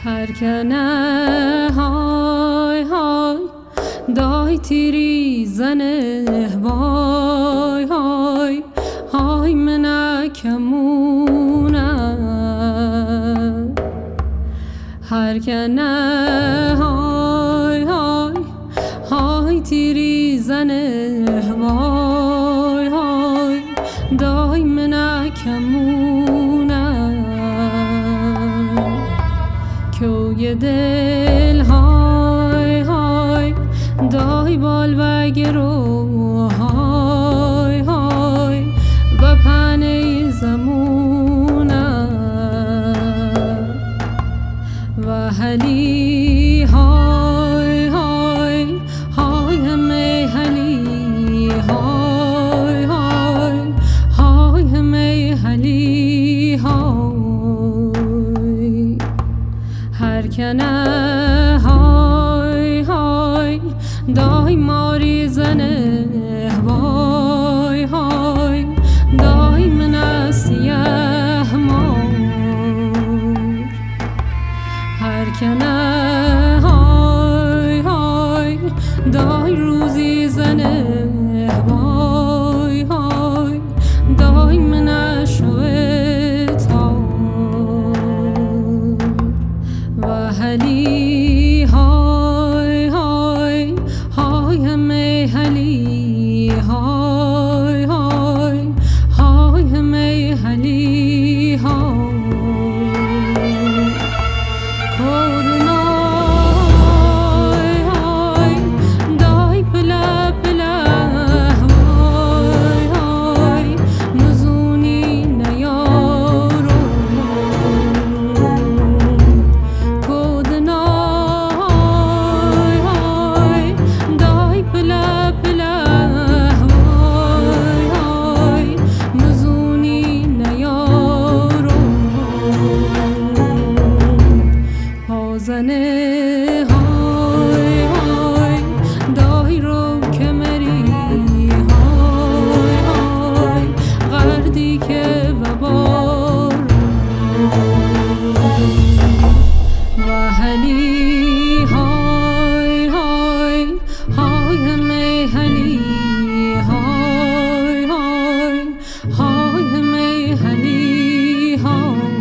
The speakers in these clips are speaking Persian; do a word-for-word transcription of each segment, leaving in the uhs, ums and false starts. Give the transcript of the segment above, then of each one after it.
هرکنه های های دای تیری زنه وای های های منکمونه هرکنه های های های تیری زنه وای های دای منکمونه کوی دل های های دای بال و گرو های های و پنه زمونه و هلی های های های همه هلی های های های همه هلی های هرکنه های های دای ماری زنه وای های دای من سیه مار هرکنه های های دای روزی زنه وای های دای من شویتار و هلی های های های همه هلی های های های همه هلی های کرونا های دای پلا پلا های های مزونی نیارو کودنا های های دای پلا پلا های های مزونی نیارو پازنه های های دای رو کمری های های غردی که و بار و هلی های های های همه هلی های های های همه هلی های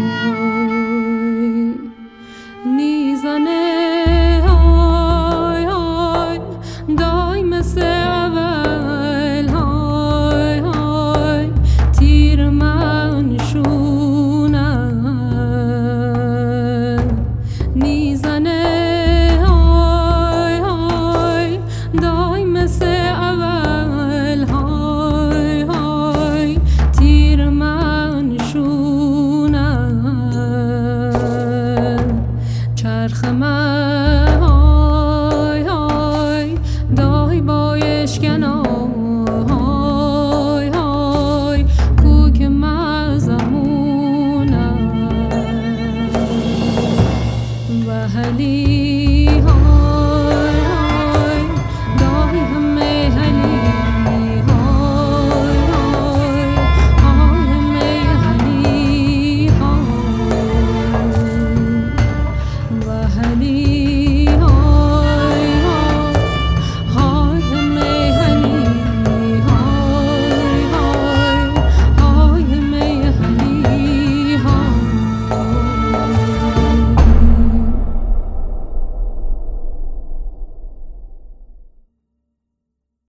نیزنه های های دای مثل اول های های تیر من شونه نیزنه های های دای مثل اول های های تیر من شونه چرخمه های های دای بایش کنار